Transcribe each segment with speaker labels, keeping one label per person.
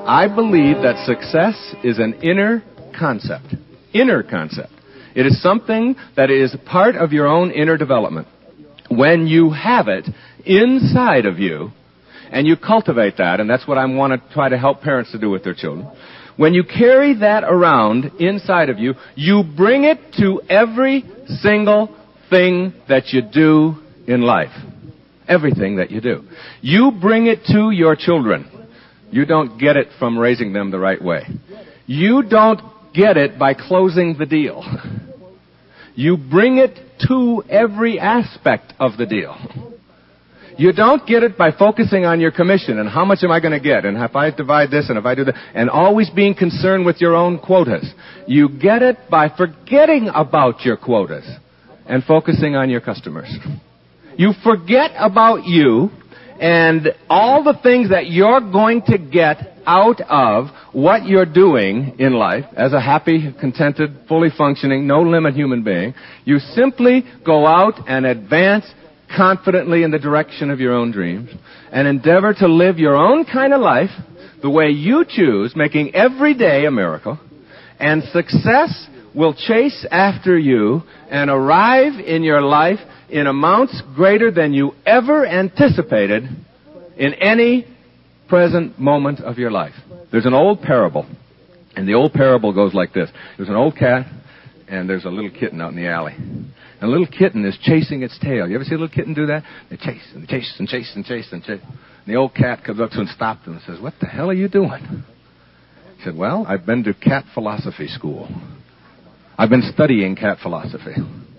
Speaker 1: I believe that success is an inner concept. Inner concept. It is something that is part of your own inner development. When you have it inside of you, and you cultivate that, and that's what I want to try to help parents to do with their children. When you carry that around inside of you, you bring it to every single thing that you do in life. Everything that you do. You bring it to your children. You don't get it from raising them the right way. You don't get it by closing the deal. You bring it to every aspect of the deal. You don't get it by focusing on your commission and how much am I going to get and if I divide this and if I do that and always being concerned with your own quotas. You get it by forgetting about your quotas and focusing on your customers. You forget about you and all the things that you're going to get out of what you're doing in life as a happy, contented, fully functioning, no-limit human being. You simply go out and advance confidently in the direction of your own dreams and endeavor to live your own kind of life the way you choose, making every day a miracle, and success will chase after you and arrive in your life in amounts greater than you ever anticipated in any present moment of your life. There's an old parable, and the old parable goes like this. There's an old cat, and there's a little kitten out in the alley. And a little kitten is chasing its tail. You ever see a little kitten do that? They chase and chase and chase and chase and chase. And the old cat comes up to him and stops him and says, "What the hell are you doing?" He said, "Well, I've been to cat philosophy school. I've been studying cat philosophy.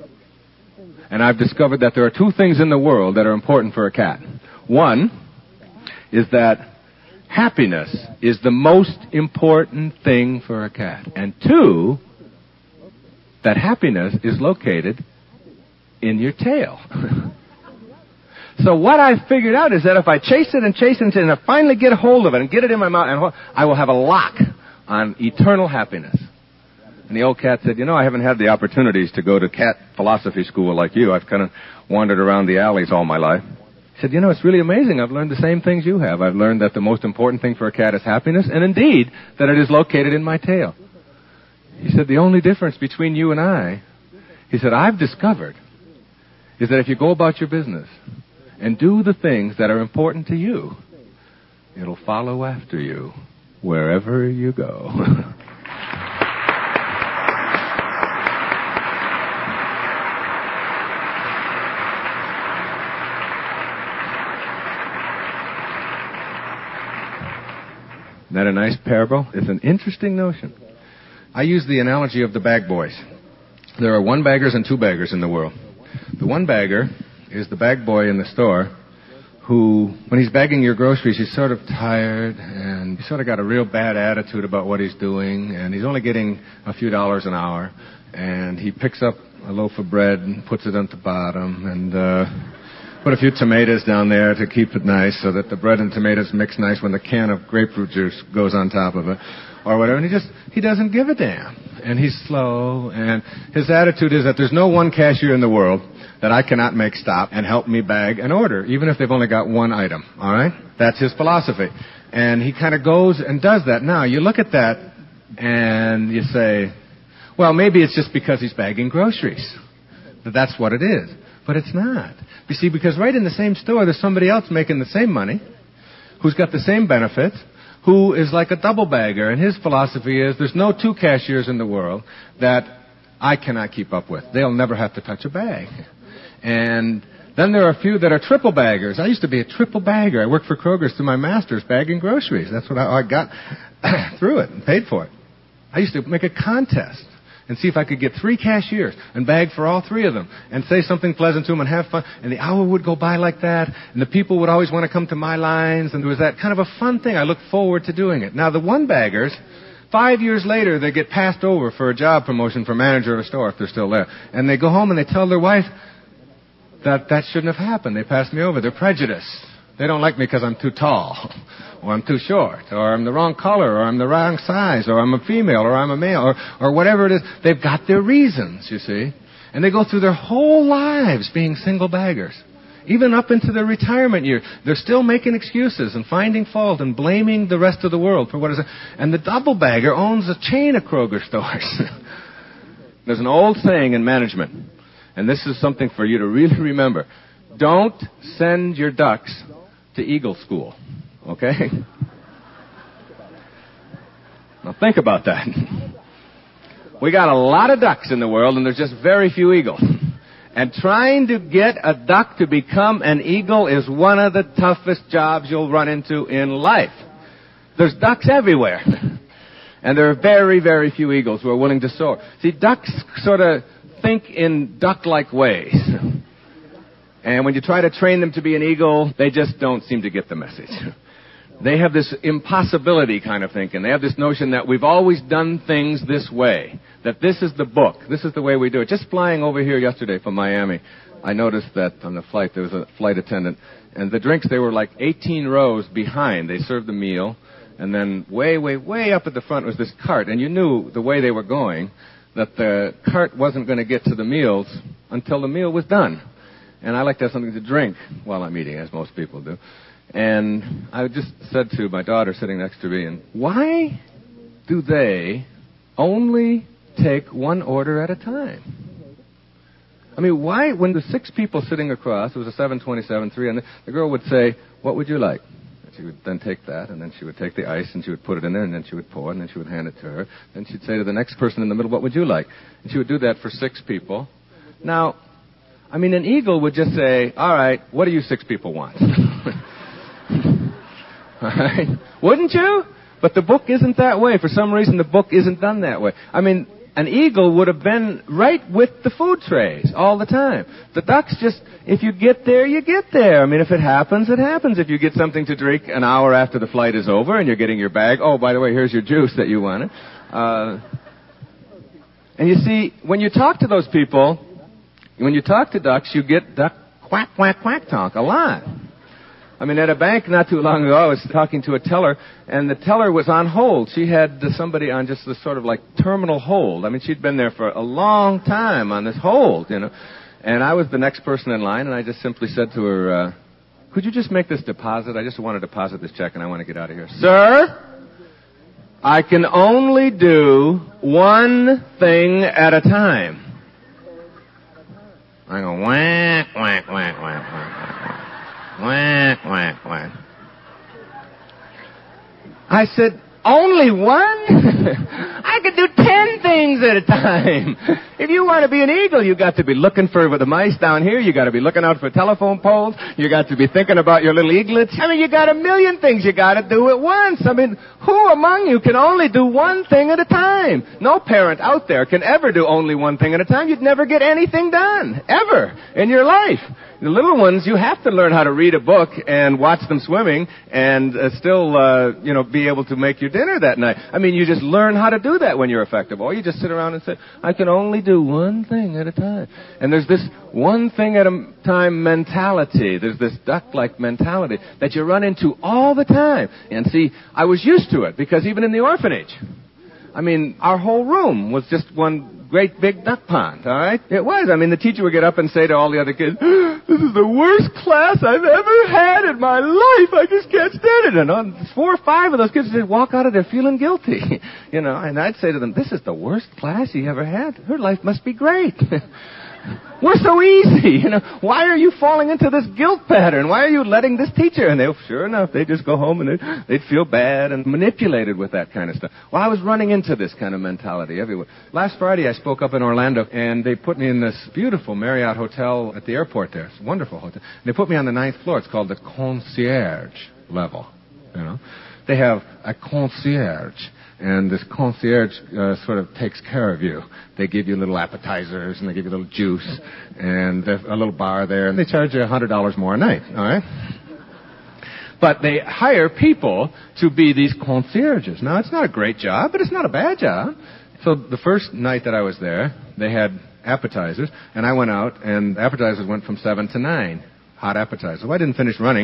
Speaker 1: And I've discovered that there are two things in the world that are important for a cat. One is that happiness is the most important thing for a cat. And two, that happiness is located in your tail." So what I figured out is that if I chase it and chase it and I finally get a hold of it and get it in my mouth, I will have a lock on eternal happiness. And the old cat said, I haven't had the opportunities to go to cat philosophy school like you. I've kind of wandered around the alleys all my life. He said, it's really amazing. I've learned the same things you have. I've learned that the most important thing for a cat is happiness, and indeed, that it is located in my tail. He said, the only difference between you and I, he said, I've discovered, is that if you go about your business and do the things that are important to you, it'll follow after you wherever you go. Isn't that a nice parable? It's an interesting notion. I use the analogy of the bag boys. There are one baggers and two baggers in the world. The one bagger is the bag boy in the store who, when he's bagging your groceries, he's sort of tired and he's sort of got a real bad attitude about what he's doing, and he's only getting a few dollars an hour, and he picks up a loaf of bread and puts it at the bottom and put a few tomatoes down there to keep it nice so that the bread and tomatoes mix nice when the can of grapefruit juice goes on top of it or whatever. And he doesn't give a damn. And he's slow. And his attitude is that there's no one cashier in the world that I cannot make stop and help me bag an order, even if they've only got one item. All right? That's his philosophy. And he kind of goes and does that. Now, you look at that and you say, well, maybe it's just because he's bagging groceries. That's what it is. But it's not. You see, because right in the same store, there's somebody else making the same money, who's got the same benefits, who is like a double bagger. And his philosophy is there's no two cashiers in the world that I cannot keep up with. They'll never have to touch a bag. And then there are a few that are triple baggers. I used to be a triple bagger. I worked for Kroger's through my master's bagging groceries. That's what I got through it and paid for it. I used to make a contest and see if I could get 3 cashiers and bag for all 3 of them and say something pleasant to them and have fun. And the hour would go by like that, and the people would always want to come to my lines, and there was that kind of a fun thing. I looked forward to doing it. Now, the one-baggers, 5 years later, they get passed over for a job promotion for manager of a store if they're still there. And they go home and they tell their wife that shouldn't have happened. They passed me over. They're prejudiced. They don't like me because I'm too tall, or I'm too short, or I'm the wrong color, or I'm the wrong size, or I'm a female, or I'm a male, or whatever it is. They've got their reasons, you see. And they go through their whole lives being single baggers Even up into their retirement year, they're still making excuses and finding fault and blaming the rest of the world for what is it. And the double-bagger owns a chain of Kroger stores. There's an old saying in management, and this is something for you to really remember. Don't send your ducks to Eagle School, okay? Now think about that. We got a lot of ducks in the world, and there's just very few eagles. And trying to get a duck to become an eagle is one of the toughest jobs you'll run into in life. There's ducks everywhere. And there are very, very few eagles who are willing to soar. See, ducks sort of think in duck-like ways. And when you try to train them to be an eagle, they just don't seem to get the message. They have this impossibility kind of thinking. They have this notion that we've always done things this way, that this is the book, this is the way we do it. Just flying over here yesterday from Miami, I noticed that on the flight there was a flight attendant, and the drinks, they were like 18 rows behind. They served the meal, and then way, way, way up at the front was this cart, and you knew the way they were going, that the cart wasn't going to get to the meals until the meal was done. And I like to have something to drink while I'm eating, as most people do. And I just said to my daughter sitting next to me, and why do they only take one order at a time? I mean, why, when the 6 people sitting across, it was a 727-3, and the girl would say, what would you like? And she would then take that, and then she would take the ice, and she would put it in there, and then she would pour it, and then she would hand it to her. Then she'd say to the next person in the middle, what would you like? And she would do that for 6 people. Now, I mean, an eagle would just say, all right, what do you 6 people want? All right? Wouldn't you? But the book isn't that way. For some reason, the book isn't done that way. I mean, an eagle would have been right with the food trays all the time. The ducks just, if you get there, you get there. I mean, if it happens, it happens. If you get something to drink an hour after the flight is over and you're getting your bag, oh, by the way, here's your juice that you wanted. And you see, when you talk to those people, when you talk to ducks, you get duck quack, quack, quack talk a lot. I mean, at a bank not too long ago, I was talking to a teller, and the teller was on hold. She had somebody on just this sort of like terminal hold. I mean, she'd been there for a long time on this hold, you know. And I was the next person in line, and I just simply said to her, could you just make this deposit? I just want to deposit this check, and I want to get out of here. Sir, I can only do one thing at a time. I go, whack, whack, whack, whack, whack. Whack, whack, whack. I said, only one? I could do 10 things at a time. If you want to be an eagle, you got to be looking for the mice down here. You got to be looking out for telephone poles. You got to be thinking about your little eaglets. I mean, you got a million things you got to do at once. I mean, who among you can only do one thing at a time? No parent out there can ever do only one thing at a time. You'd never get anything done, ever, in your life. The little ones, you have to learn how to read a book and watch them swimming and still, be able to make your dinner that night. I mean, you just learn how to do that when you're effective. Or you just sit around and say, I can only do one thing at a time. And there's this one thing at a time mentality. There's this duck-like mentality that you run into all the time. And see, I was used to it because even in the orphanage, I mean, our whole room was just one great big duck pond, all right? It was. I mean, the teacher would get up and say to all the other kids, this is the worst class I've ever had in my life. I just can't stand it. And 4 or 5 of those kids would walk out of there feeling guilty, and I'd say to them, this is the worst class you ever had. Her life must be great. We're so easy, Why are you falling into this guilt pattern? Why are you letting this teacher? And sure enough, they'd just go home and they'd feel bad and manipulated with that kind of stuff. Well, I was running into this kind of mentality everywhere. Last Friday, I spoke up in Orlando, and they put me in this beautiful Marriott hotel at the airport there. It's a wonderful hotel. And they put me on the 9th floor. It's called the concierge level, They have a concierge. And this concierge sort of takes care of you. They give you little appetizers, and they give you a little juice, and there's a little bar there, and they charge you $100 more a night, all right? But they hire people to be these concierges. Now, it's not a great job, but it's not a bad job. So the first night that I was there, they had appetizers, and I went out, and appetizers went from 7 to 9. Hot appetizers. Well, I didn't finish running.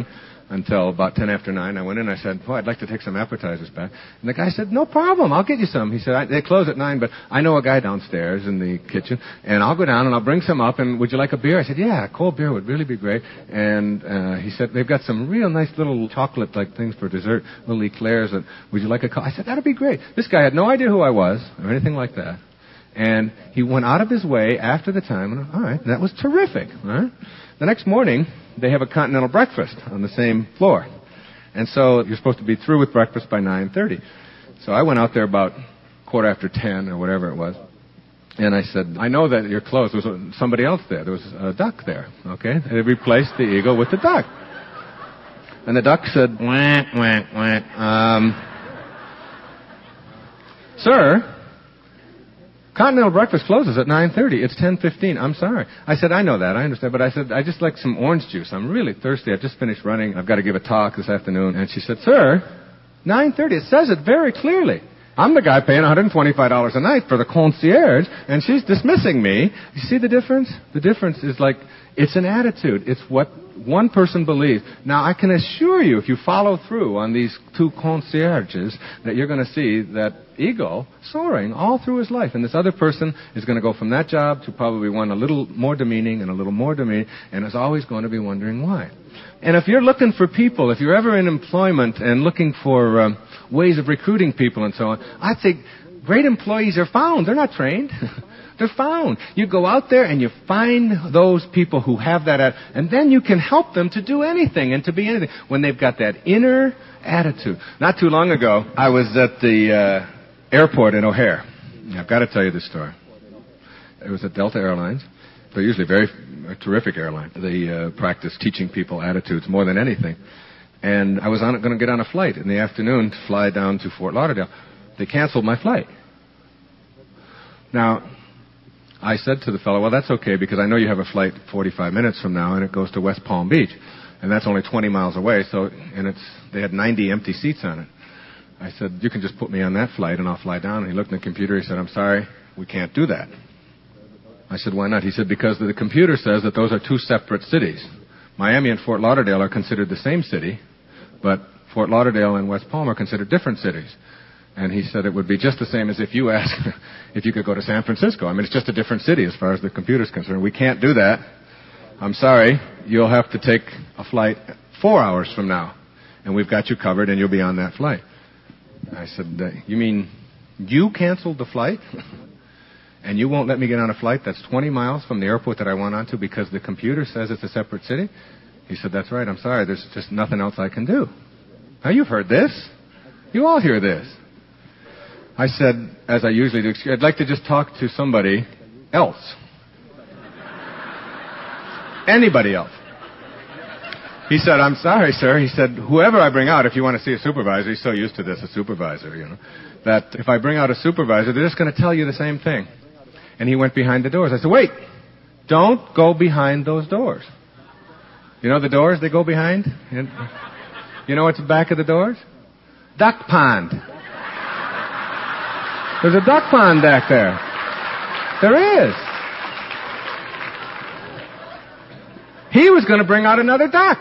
Speaker 1: until about 10 after 9. I went in, I said, I'd like to take some appetizers back. And the guy said, no problem, I'll get you some. He said, they close at 9, but I know a guy downstairs in the kitchen, and I'll go down and I'll bring some up, and would you like a beer? I said, yeah, cold beer would really be great. And he said, they've got some real nice little chocolate-like things for dessert, little eclairs, and would you like a coffee? I said, that'd be great. This guy had no idea who I was or anything like that. And he went out of his way after the time, and all right, that was terrific. All right? The next morning, they have a continental breakfast on the same floor. And so you're supposed to be through with breakfast by 9:30. So I went out there about 10:15 or whatever it was. And I said, I know that you're closed. There was somebody else there. There was a duck there, okay? They replaced the eagle with the duck. And the duck said, whack, whack, whack. Sir, continental breakfast closes at 9:30. It's 10:15. I'm sorry. I said, I know that. I understand. But I said, I just like some orange juice. I'm really thirsty. I've just finished running. I've got to give a talk this afternoon. And she said, sir, 9:30. It says it very clearly. I'm the guy paying $125 a night for the concierge, and she's dismissing me. You see the difference? The difference is like, it's an attitude. It's what one person believes. Now, I can assure you, if you follow through on these two concierges, that you're going to see that eagle soaring all through his life. And this other person is going to go from that job to probably one a little more demeaning and a little more demeaning, and is always going to be wondering why. And if you're looking for people, if you're ever in employment and looking for ways of recruiting people and so on, I think great employees are found. They're not trained. They're found. You go out there and you find those people who have that, and then you can help them to do anything and to be anything when they've got that inner attitude. Not too long ago, I was at the airport in O'Hare. I've got to tell you this story. It was at Delta Airlines. They're usually a terrific airline. They practice teaching people attitudes more than anything. And I was going to get on a flight in the afternoon to fly down to Fort Lauderdale. They canceled my flight. Now, I said to the fellow, well, that's okay, because I know you have a flight 45 minutes from now, and it goes to West Palm Beach. And that's only 20 miles away, and they had 90 empty seats on it. I said, you can just put me on that flight, and I'll fly down. And he looked in the computer. He said, I'm sorry, we can't do that. I said, why not? He said, because the computer says that those are two separate cities. Miami and Fort Lauderdale are considered the same city, but Fort Lauderdale and West Palm are considered different cities. And he said it would be just the same as if you asked if you could go to San Francisco. I mean, it's just a different city as far as the computer's concerned. We can't do that. I'm sorry. You'll have to take a flight 4 hours from now, and we've got you covered, and you'll be on that flight. I said, you mean you canceled the flight? And you won't let me get on a flight that's 20 miles from the airport that I went on to because the computer says it's a separate city? He said, that's right. I'm sorry. There's just nothing else I can do. Now, you've heard this. You all hear this. I said, as I usually do, I'd like to just talk to somebody else. Anybody else. He said, I'm sorry, sir. He said, whoever I bring out, if you want to see a supervisor, he's so used to this, a supervisor, that if I bring out a supervisor, they're just going to tell you the same thing. And he went behind the doors. I said, wait, don't go behind those doors. You know the doors they go behind? You know what's the back of the doors? Duck pond. There's a duck pond back there. There is. He was going to bring out another duck.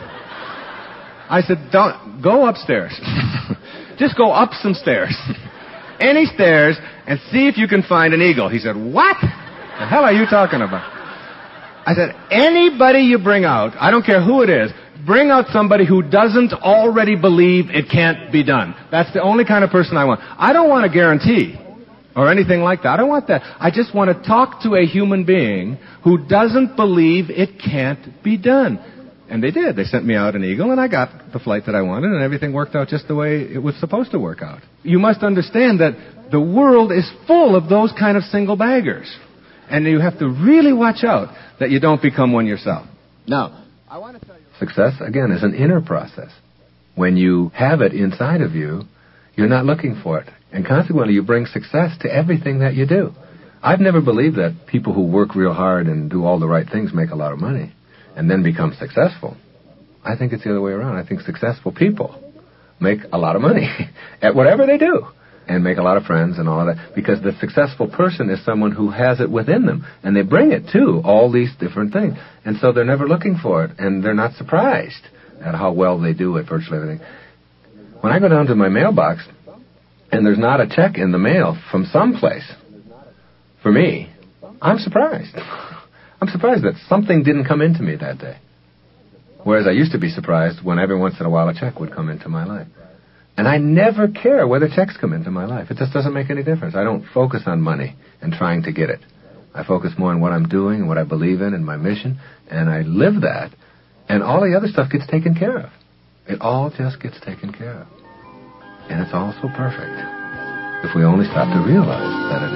Speaker 1: I said, don't go upstairs. Just go up some stairs. Any stairs, and see if you can find an eagle. He said, what? The hell are you talking about? I said, anybody you bring out, I don't care who it is, bring out somebody who doesn't already believe it can't be done. That's the only kind of person I want. I don't want a guarantee or anything like that. I don't want that. I just want to talk to a human being who doesn't believe it can't be done. And they did. They sent me out an eagle, and I got the flight that I wanted, and everything worked out just the way it was supposed to work out. You must understand that the world is full of those kind of single baggers. And you have to really watch out that you don't become one yourself. Now, I want to tell you, success, again, is an inner process. When you have it inside of you, you're not looking for it. And consequently, you bring success to everything that you do. I've never believed that people who work real hard and do all the right things make a lot of money and then become successful. I think it's the other way around. I think successful people make a lot of money at whatever they do and make a lot of friends and all of that, because the successful person is someone who has it within them, and they bring it to all these different things. And so they're never looking for it, and they're not surprised at how well they do at virtually everything. When I go down to my mailbox and there's not a check in the mail from someplace for me, I'm surprised. I'm surprised that something didn't come into me that day. Whereas I used to be surprised when every once in a while a check would come into my life. And I never care whether checks come into my life. It just doesn't make any difference. I don't focus on money and trying to get it. I focus more on what I'm doing and what I believe in and my mission, and I live that, and all the other stuff gets taken care of. It all just gets taken care of. And it's all so perfect if we only stop to realize that it